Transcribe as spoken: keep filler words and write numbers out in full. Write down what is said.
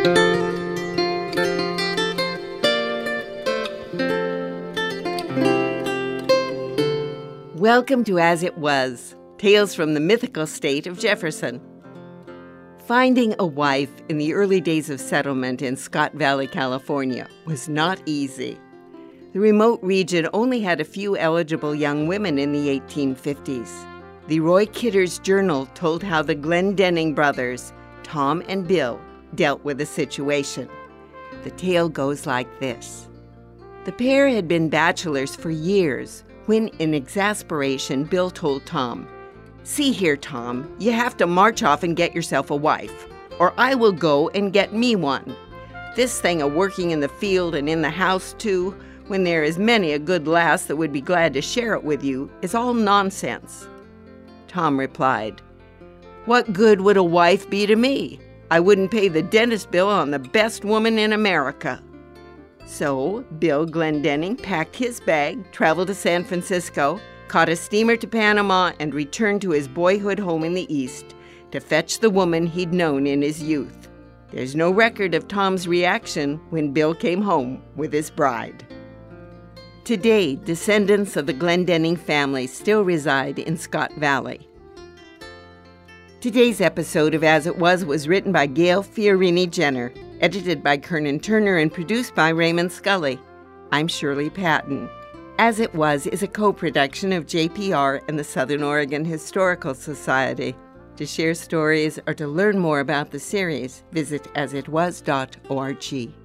Welcome to As It Was, Tales from the Mythical State of Jefferson. Finding a wife in the early days of settlement in Scott Valley, California, was not easy. The remote region only had a few eligible young women in the eighteen fifties. The Roy Kidder's Journal told how the Glendenning brothers, Tom and Bill, dealt with the situation. The tale goes like this. The pair had been bachelors for years when, in exasperation, Bill told Tom, "See here, Tom, you have to march off and get yourself a wife, or I will go and get me one. This thing of working in the field and in the house, too, when there is many a good lass that would be glad to share it with you, is all nonsense." Tom replied, "What good would a wife be to me? I wouldn't pay the dentist bill on the best woman in America." So Bill Glendenning packed his bag, traveled to San Francisco, caught a steamer to Panama, and returned to his boyhood home in the East to fetch the woman he'd known in his youth. There's no record of Tom's reaction when Bill came home with his bride. Today, descendants of the Glendenning family still reside in Scott Valley. Today's episode of As It Was was written by Gail Fiorini Jenner, edited by Kernan Turner, and produced by Raymond Scully. I'm Shirley Patton. As It Was is a co-production of J P R and the Southern Oregon Historical Society. To share stories or to learn more about the series, visit as it was dot org.